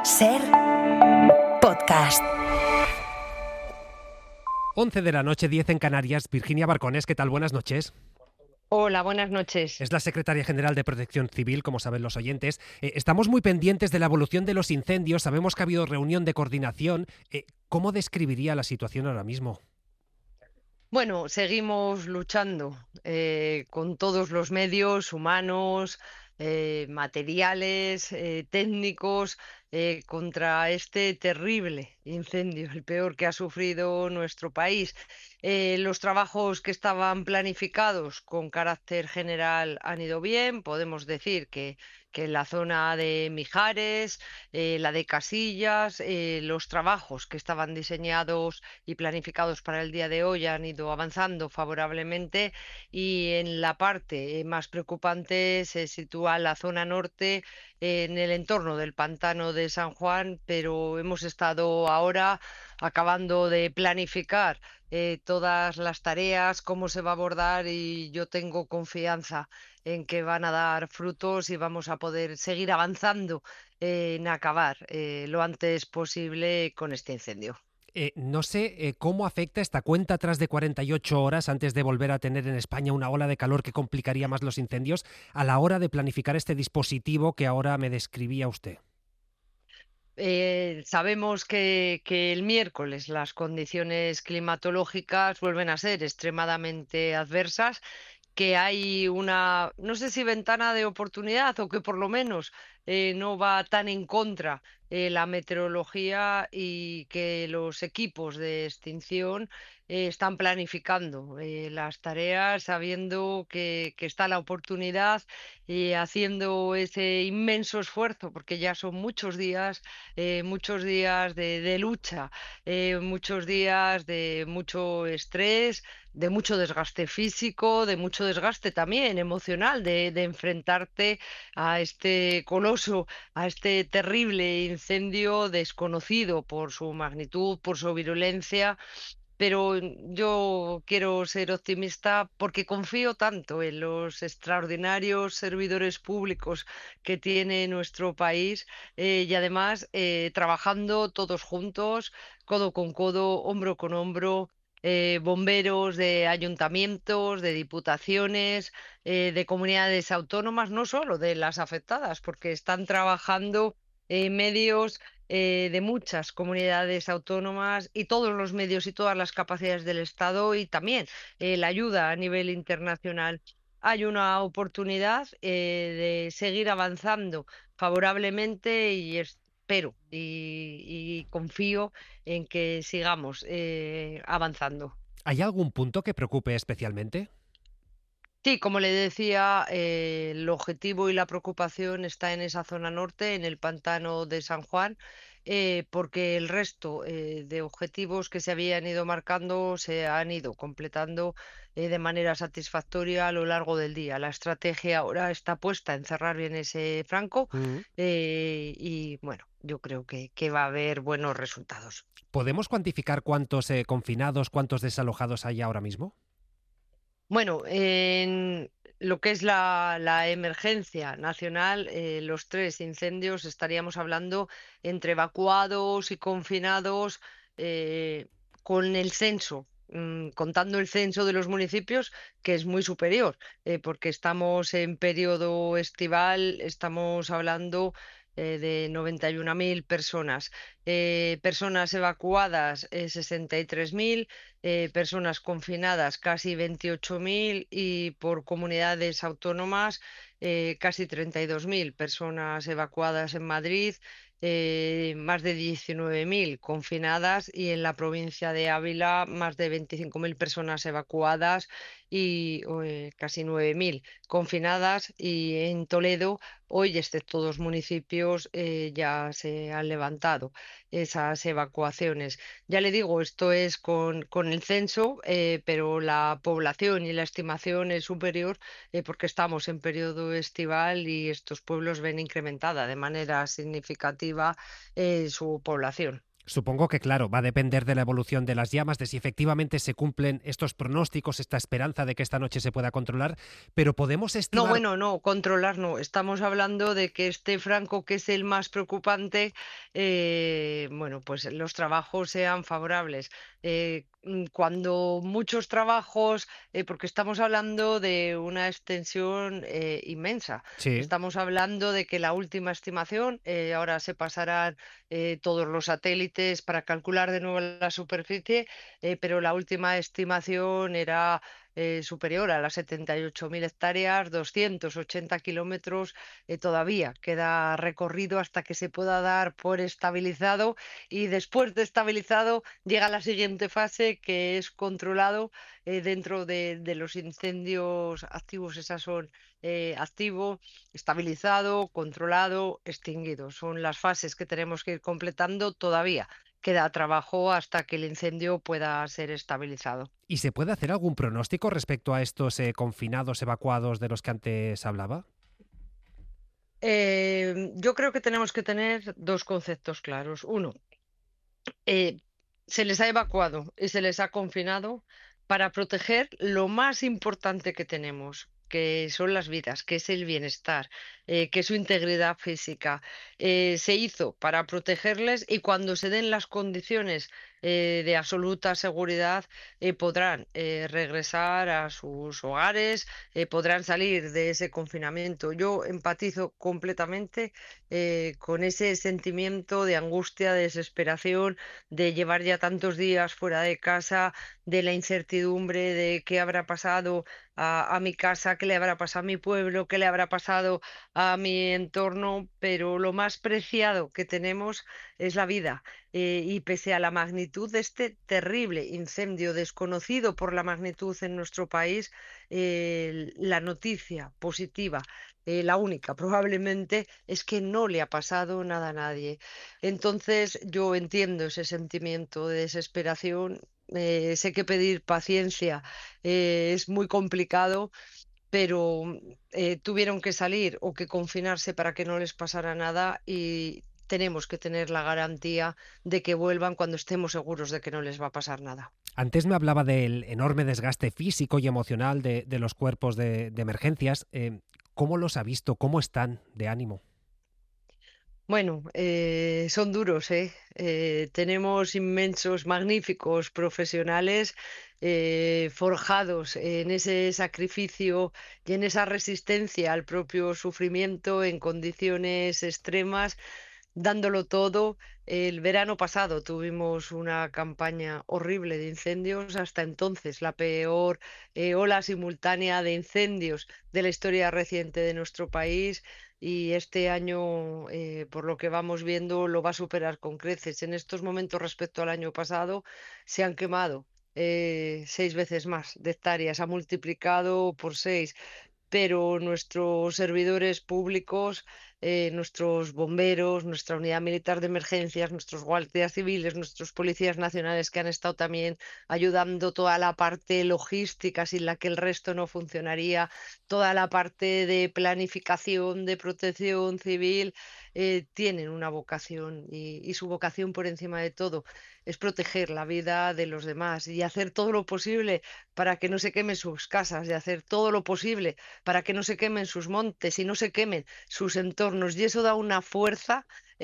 Ser podcast. 11 de la noche, 10 en Canarias. Virginia Barcones, ¿qué tal? Buenas noches. Hola, buenas noches. Es la secretaria general de Protección Civil, como saben los oyentes. Estamos muy pendientes de la evolución de los incendios. Sabemos que ha habido reunión de coordinación. ¿Cómo describiría la situación ahora mismo? Bueno, seguimos luchando con todos los medios humanos, materiales, técnicos, contra este terrible incendio, el peor que ha sufrido nuestro país. Los trabajos que estaban planificados con carácter general han ido bien. Podemos decir que en la zona de Mijares, la de Casillas, los trabajos que estaban diseñados y planificados para el día de hoy han ido avanzando favorablemente, y en la parte más preocupante se sitúa la zona norte, en el entorno del pantano de San Juan, pero hemos estado ahora acabando de planificar todas las tareas, cómo se va a abordar, y yo tengo confianza en que van a dar frutos y vamos a poder seguir avanzando en acabar lo antes posible con este incendio. No sé cómo afecta esta cuenta atrás de 48 horas antes de volver a tener en España una ola de calor que complicaría más los incendios a la hora de planificar este dispositivo que ahora me describía usted. Sabemos que el miércoles las condiciones climatológicas vuelven a ser extremadamente adversas, que hay una, no sé si ventana de oportunidad, o que por lo menos no va tan en contra la meteorología, y que los equipos de extinción están planificando las tareas sabiendo que está la oportunidad, y haciendo ese inmenso esfuerzo, porque ya son muchos días de lucha, muchos días de mucho estrés, de mucho desgaste físico, de mucho desgaste también emocional, de enfrentarte a este coloso, a este terrible incendio desconocido por su magnitud, por su virulencia. Pero yo quiero ser optimista porque confío tanto en los extraordinarios servidores públicos que tiene nuestro país, y además trabajando todos juntos, codo con codo, hombro con hombro, bomberos de ayuntamientos, de diputaciones, de comunidades autónomas, no solo de las afectadas, porque están trabajando medios de muchas comunidades autónomas, y todos los medios y todas las capacidades del Estado, y también la ayuda a nivel internacional. Hay una oportunidad de seguir avanzando favorablemente, y espero y confío en que sigamos avanzando. ¿Hay algún punto que preocupe especialmente? Sí, como le decía, el objetivo y la preocupación está en esa zona norte, en el pantano de San Juan, porque el resto de objetivos que se habían ido marcando se han ido completando de manera satisfactoria a lo largo del día. La estrategia ahora está puesta en cerrar bien ese franco, Mm. y bueno, yo creo que va a haber buenos resultados. ¿Podemos cuantificar cuántos confinados, cuántos desalojados hay ahora mismo? Bueno, en lo que es la emergencia nacional, los tres incendios, estaríamos hablando entre evacuados y confinados, eh, con el censo, contando el censo de los municipios, que es muy superior, porque estamos en periodo estival, estamos hablando de 91.000 personas. Personas evacuadas, 63.000. Personas confinadas casi 28.000, y por comunidades autónomas casi 32.000 personas evacuadas en Madrid, más de 19.000 confinadas, y en la provincia de Ávila más de 25.000 personas evacuadas y casi 9.000 confinadas, y en Toledo hoy, excepto dos municipios, ya se han levantado esas evacuaciones. Ya le digo, esto es con el censo, pero la población y la estimación es superior, porque estamos en periodo estival y estos pueblos ven incrementada de manera significativa su población. Supongo que, claro, va a depender de la evolución de las llamas, de si efectivamente se cumplen estos pronósticos, esta esperanza de que esta noche se pueda controlar, pero podemos No, estimar. bueno, no, controlar no. Estamos hablando de que este Franco, que es el más preocupante, bueno, pues los trabajos sean favorables. Cuando muchos trabajos, porque estamos hablando de una extensión inmensa. Sí. Estamos hablando de que la última estimación, ahora se pasarán todos los satélites para calcular de nuevo la superficie, pero la última estimación era superior a las 78.000 hectáreas, 280 kilómetros, todavía queda recorrido hasta que se pueda dar por estabilizado y después de estabilizado llega la siguiente fase que es controlado dentro de los incendios activos. Esas son activo, estabilizado, controlado, extinguido. Son las fases que tenemos que ir completando todavía. Queda trabajo hasta que el incendio pueda ser estabilizado. ¿Y se puede hacer algún pronóstico respecto a estos confinados, evacuados de los que antes hablaba? Yo creo que tenemos que tener dos conceptos claros. Uno, eh, se les ha evacuado y se les ha confinado para proteger lo más importante que tenemos, que son las vidas, que es el bienestar, que es su integridad física. Se hizo para protegerles y cuando se den las condiciones de absoluta seguridad, podrán regresar a sus hogares, podrán salir de ese confinamiento. Yo empatizo completamente con ese sentimiento de angustia, de desesperación, de llevar ya tantos días fuera de casa, de la incertidumbre de qué habrá pasado a mi casa, qué le habrá pasado a mi pueblo, qué le habrá pasado a mi entorno, pero lo más preciado que tenemos es la vida. Y pese a la magnitud de este terrible incendio, desconocido por la magnitud en nuestro país, la noticia positiva, la única probablemente, es que no le ha pasado nada a nadie. Entonces yo entiendo ese sentimiento de desesperación. Sé que pedir paciencia es muy complicado, pero tuvieron que salir o que confinarse para que no les pasara nada y tenemos que tener la garantía de que vuelvan cuando estemos seguros de que no les va a pasar nada. Antes me hablaba del enorme desgaste físico y emocional de los cuerpos de emergencias. ¿Cómo los ha visto? ¿Cómo están de ánimo? Bueno, son duros, ¿eh? Tenemos inmensos, magníficos profesionales forjados en ese sacrificio y en esa resistencia al propio sufrimiento en condiciones extremas, dándolo todo. El verano pasado tuvimos una campaña horrible de incendios, hasta entonces la peor ola simultánea de incendios de la historia reciente de nuestro país. Y este año, por lo que vamos viendo, lo va a superar con creces. En estos momentos, respecto al año pasado, se han quemado 6 veces más de hectáreas, ha multiplicado por 6, pero nuestros servidores públicos, nuestros bomberos, nuestra unidad militar de emergencias, nuestros guardias civiles, nuestros policías nacionales que han estado también ayudando, toda la parte logística sin la que el resto no funcionaría, toda la parte de planificación, de protección civil, tienen una vocación y su vocación por encima de todo es proteger la vida de los demás y hacer todo lo posible para que no se quemen sus casas, y hacer todo lo posible para que no se quemen sus montes y no se quemen sus entornos. Y eso da una fuerza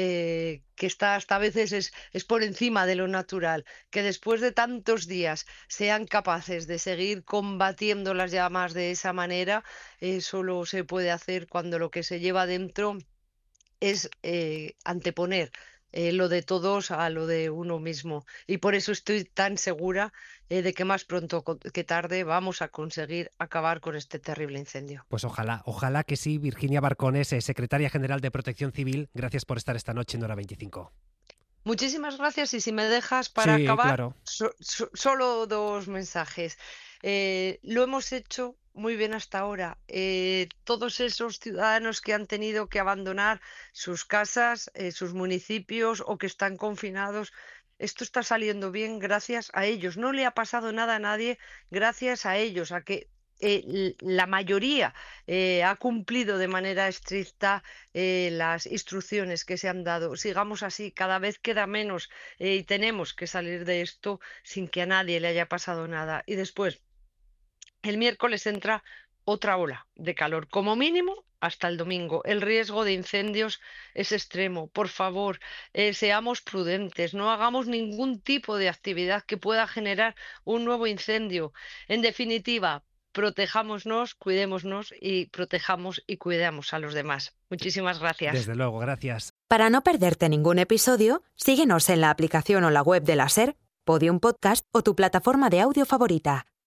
que está hasta a veces es por encima de lo natural, que después de tantos días sean capaces de seguir combatiendo las llamas de esa manera, solo se puede hacer cuando lo que se lleva dentro es anteponer lo de todos a lo de uno mismo. Y por eso estoy tan segura de que más pronto que tarde vamos a conseguir acabar con este terrible incendio. Pues ojalá, ojalá que sí. Virginia Barcones, secretaria general de Protección Civil, gracias por estar esta noche en Hora 25. Muchísimas gracias y si me dejas para Sí, acabar, claro. solo dos mensajes. Lo hemos hecho muy bien hasta ahora. Todos esos ciudadanos que han tenido que abandonar sus casas, sus municipios o que están confinados, esto está saliendo bien gracias a ellos. No le ha pasado nada a nadie gracias a ellos, a que la mayoría ha cumplido de manera estricta las instrucciones que se han dado. Sigamos así, cada vez queda menos y tenemos que salir de esto sin que a nadie le haya pasado nada. Y después, el miércoles entra otra ola de calor, como mínimo hasta el domingo. El riesgo de incendios es extremo. Por favor, seamos prudentes, no hagamos ningún tipo de actividad que pueda generar un nuevo incendio. En definitiva, protejámonos, cuidémonos y protejamos y cuidemos a los demás. Muchísimas gracias. Desde luego, gracias. Para no perderte ningún episodio, síguenos en la aplicación o la web de la SER, Podium Podcast o tu plataforma de audio favorita.